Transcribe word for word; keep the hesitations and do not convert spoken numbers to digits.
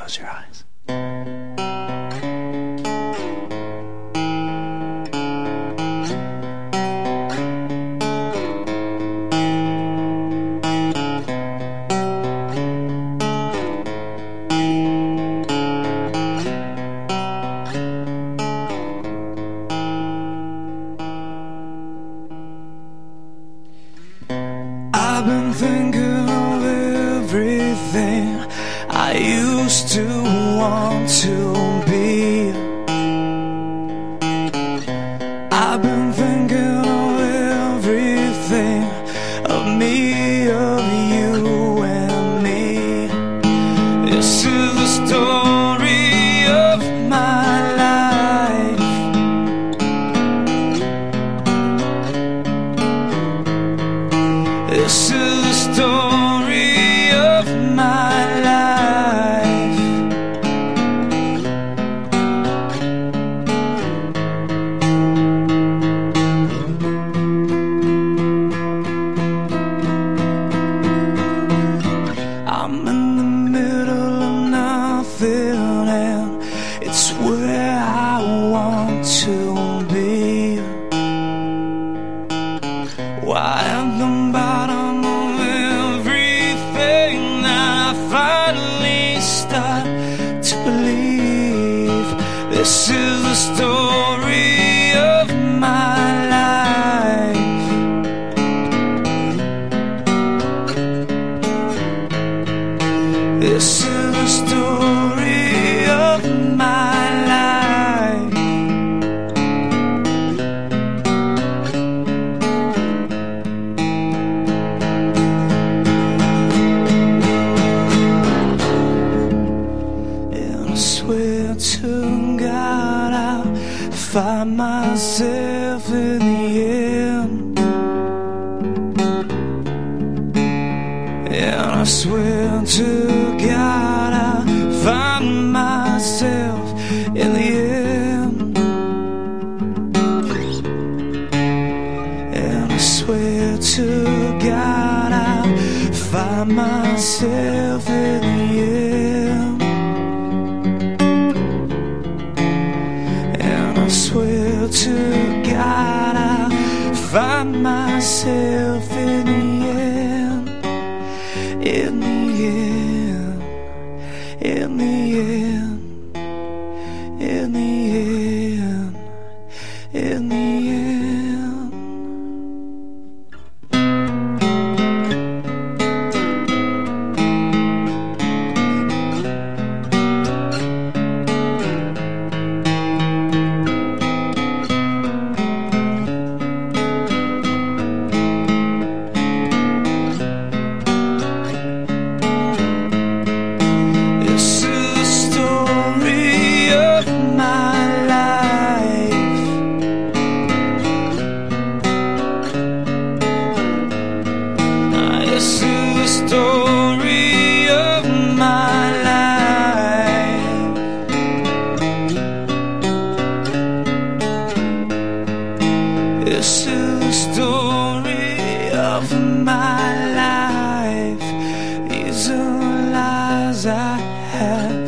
Close your eyes. I've been thinking of everything I used to want to be. I've been thinking of everything, of me, of you and me. This is the story of my life. This is the story of my life. I'm in the middle of nothing, and it's where I want to be. Why at the bottom of everything I finally start to believe. This is the story of my life. This is the story of my life. And I swear to God I'll find myself in the end. And I swear to God I'll find myself in the end. And I swear to God I'll find myself in the end. And I swear to God I'll find myself in the end. In the end, in the end, in the end, in the end. This is the story of my life. This is the story of my life. This is the story of my life. These are the lies I had